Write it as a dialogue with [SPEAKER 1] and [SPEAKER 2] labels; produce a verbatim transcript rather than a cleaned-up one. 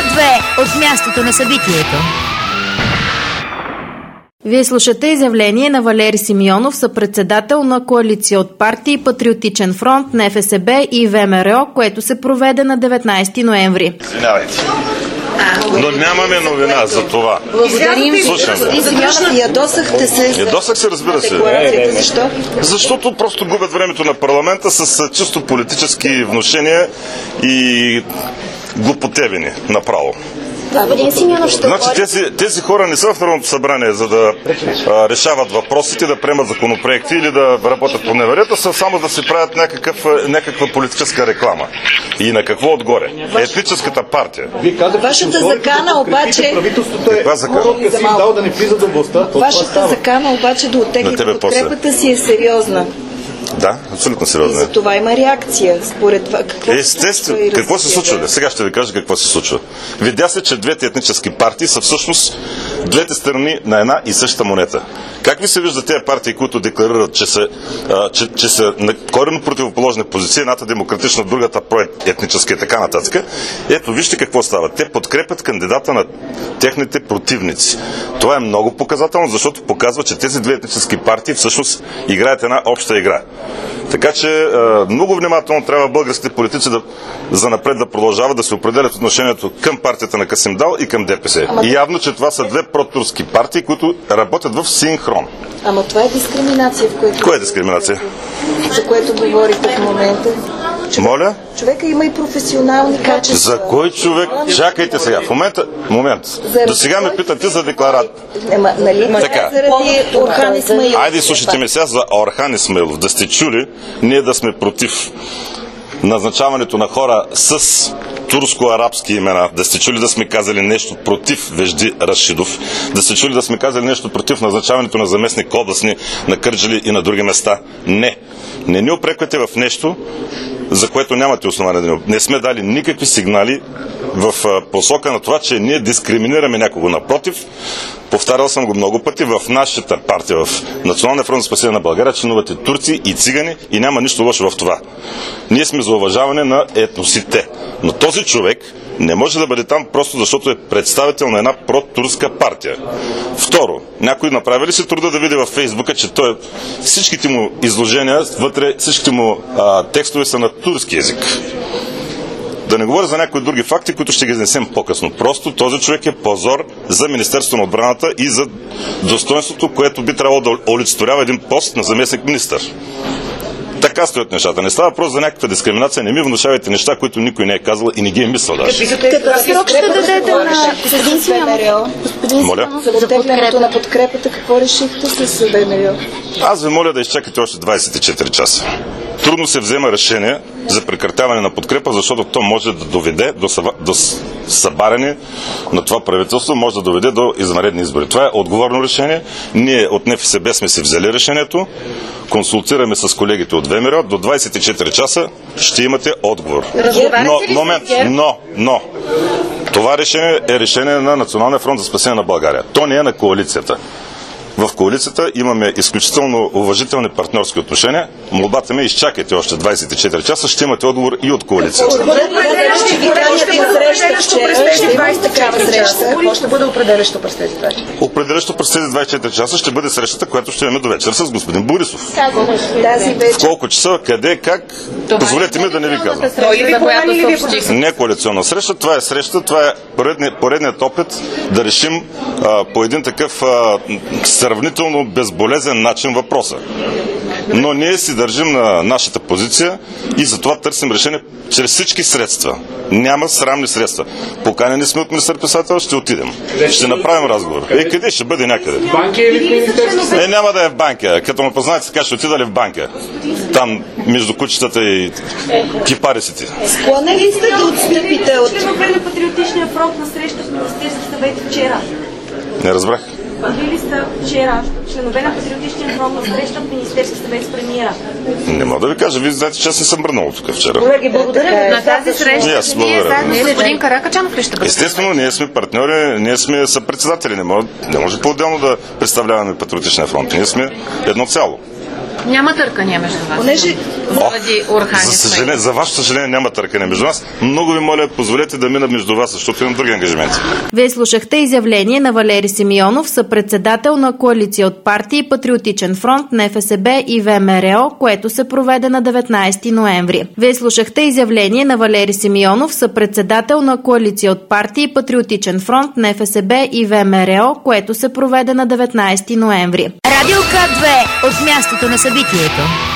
[SPEAKER 1] две от мястото на събитието.
[SPEAKER 2] Вие слушате изявление на Валери Симеонов, съпредседател на коалиция от партии Патриотичен фронт, НФСБ и ВМРО, което се проведе на деветнайсети ноември.
[SPEAKER 3] Извинявайте. Но нямаме новина за това.
[SPEAKER 4] Благодарим.
[SPEAKER 3] Слушам.
[SPEAKER 4] Ядосахте се.
[SPEAKER 3] Ядосах се, разбира се.
[SPEAKER 4] Защо?
[SPEAKER 3] Защото просто губят времето на парламента с чисто политически внушения и глупотевини направо.
[SPEAKER 4] Господин Симеонов, ще
[SPEAKER 3] Значи тези, тези хора не са в Народното събрание, за да а, решават въпросите, да приемат законопроекти или да работят по неверията, са само да си правят някакъв, някаква политическа реклама. И на какво отгоре? Етническата партия.
[SPEAKER 4] Вашата закана обаче...
[SPEAKER 3] Каква закана?
[SPEAKER 4] Вашата закана обаче да оттеглите подкрепата си е сериозна.
[SPEAKER 3] Да, абсолютно сериозно.
[SPEAKER 4] За това има реакция. Според това, какво
[SPEAKER 3] Естествено.
[SPEAKER 4] се
[SPEAKER 3] Какво се случва? Сега ще ви кажа какво се случва. Видя се, че двете етнически партии са всъщност двете страни на една и съща монета. Как ви се вижда тези партии, които декларират, че са, а, че, че са на коренно противоположни позиции, едната демократична, другата проетническа и така нататък? Ето, вижте какво става. Те подкрепят кандидата на техните противници. Това е много показателно, защото показва, че тези две етнически партии всъщност играят една обща игра. Така че много внимателно трябва българските политици да, за напред да продължават да се определят отношението към партията на Касим Дал и към ДПС.
[SPEAKER 4] Ама...
[SPEAKER 3] И явно, че това са две протурски партии, които работят в синхрон.
[SPEAKER 4] Ама това е дискриминация, в което...
[SPEAKER 3] Кое е дискриминация?
[SPEAKER 4] За което говорите в момента. Човек...
[SPEAKER 3] Моля?
[SPEAKER 4] Човека има и професионални качества.
[SPEAKER 3] За кой човек? Чакайте сега. В момента, момент.
[SPEAKER 4] Заради
[SPEAKER 3] До сега ме питате за декларат.
[SPEAKER 4] Ема, нали?
[SPEAKER 3] Така.
[SPEAKER 4] Заради Орхан Исмаилов.
[SPEAKER 3] Айде слушайте ме сега за Орхан Исмаилов. Да сте чули, ние да сме против назначаването на хора с турско-арабски имена, да сте чули да сме казали нещо против Вежди Рашидов, да сте чули да сме казали нещо против назначаването на заместник областни на Кърджали и на други места. Не. Не ни опреквате в нещо, за което нямате основание да ни. Не сме дали никакви сигнали в посока на това, че ние дискриминираме някого. Напротив, повтарял съм го много пъти, в нашата партия, в Националния фронт за спасение на България, членувате турци и цигани и няма нищо лошо в това. Ние сме за уважаване на етносите. Но този човек не може да бъде там просто защото е представител на една протурска партия. Второ, някой направи ли си труда да види във Фейсбука, че той, всичките му изложения, вътре всичките му а, текстове са на турски език. Да не говоря за някои други факти, които ще ги изнесем по-късно. Просто този човек е позор за Министерството на отбраната и за достоинството, което би трябвало да олицетворява един пост на заместник министър. Така стоят нещата. Не става въпрос за някаква дискриминация. Не ми внушавайте неща, които никой не е казал и не ги е мислил даже.
[SPEAKER 4] Какъв срок ще дадете на господин Симеонов?
[SPEAKER 3] Моля?
[SPEAKER 4] За оттеглянето на подкрепата, какво решихте с ВМРО?
[SPEAKER 3] Аз ви моля да изчакате още двайсет и четири часа. Трудно се взема решение за прекратяване на подкрепа, защото то може да доведе до, съба, до събаряне на това правителство, може да доведе до извънредни избори. Това е отговорно решение. Ние от НФСБ сме си взели решението, консултираме с колегите от ВМРО, до двайсет и четири часа ще имате отговор. Но, момент, но, но, това решение е решение на Националния фронт за спасение на България. То не е на коалицията. В коалицията имаме изключително уважителни партньорски отношения. Молбата ми, изчакайте още двайсет и четири часа, ще имате отговор и от коалицията.
[SPEAKER 4] Какво ще бъде определящо през тези двайсет и четири часа?
[SPEAKER 3] Определящо през тези двайсет и четири часа ще бъде срещата, която ще имаме до вечер с господин Борисов. В колко часа, къде, как, позволете ми да не ви казвам. Не коалиционна среща, това е среща, това е поредният, поредният опит да решим а, по един такъв а, сравнително безболезен начин въпроса. Но ние си държим на нашата позиция и затова търсим решение чрез всички средства. Няма срамни средства. Поканени сме от министър-председател, ще отидем. Ще направим разговор. Е, къде ще бъде някъде? Е, няма да е в банка. Като ме познаете, така ще отида ли в банка? Там, между кучетата и кипарисите.
[SPEAKER 4] Склонен ли сте да отстъпите от...
[SPEAKER 5] Членове на Патриотичния фронт на среща в Министерски съвет вчера?
[SPEAKER 3] Не разбрах.
[SPEAKER 5] Били са вчера членове на Патриотичния фронт на среща в Министерски съвет с премиера.
[SPEAKER 3] Не мога да ви кажа. Вие знаете, че аз не съм брънал тук вчера.
[SPEAKER 4] Колеги, благодаря.
[SPEAKER 2] На тази среща
[SPEAKER 3] yes,
[SPEAKER 2] ние заедно с господин Каракачанов ли ще бъдем?
[SPEAKER 3] Естествено, ние сме партньори, ние сме съпредседатели. Не може, не може по-отделно да представляваме Патриотичния фронт. Ние сме едно цяло.
[SPEAKER 6] Няма търкания между вас.
[SPEAKER 4] Понеже...
[SPEAKER 6] Заради Орхан
[SPEAKER 3] За,
[SPEAKER 6] Исмаилов.
[SPEAKER 3] съжаление, за ваше съжаление няма търкане между нас. Много ви моля, позволете да мина между вас, защото имам други ангажименти.
[SPEAKER 2] Вие слушахте изявление на Валери Симеонов, съпредседател на коалиция от партии Патриотичен фронт, НФСБ и ВМРО, което се проведе на деветнайсети ноември. Вие слушахте изявление на Валери Симеонов, съпредседател на коалиция от партии Патриотичен фронт, НФСБ и ВМРО, което се проведе на деветнайсети ноември.
[SPEAKER 1] Радио К две от мястото на събитието.